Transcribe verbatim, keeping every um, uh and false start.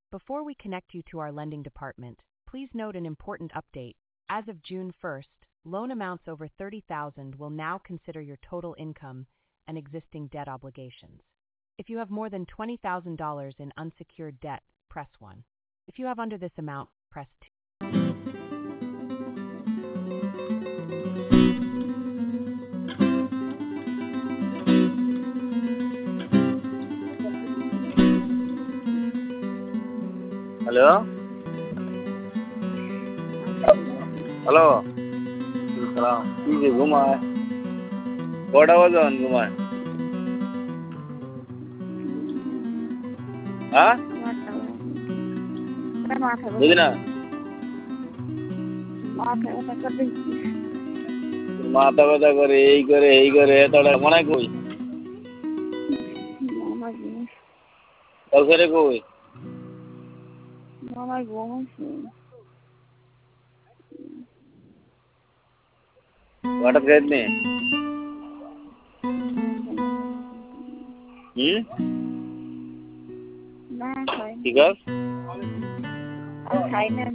Before we connect you to our lending department, please note an important update. As of June first, loan amounts over thirty thousand dollars will now consider your total income and existing debt obligations. If you have more than twenty thousand dollars in unsecured debt, press one. If you have under this amount, press two. Hello? Hello? Salam. Easy, Gumai. What was on, Gumai? Huh? Budina? মাথা ব্যথা করে এই করে এই করে তোরা মনে কই কাউকে কই মামাই ঘুমাইছে হঠাৎ গাইড নেই হুম না খাই ঠিক আছে খাই না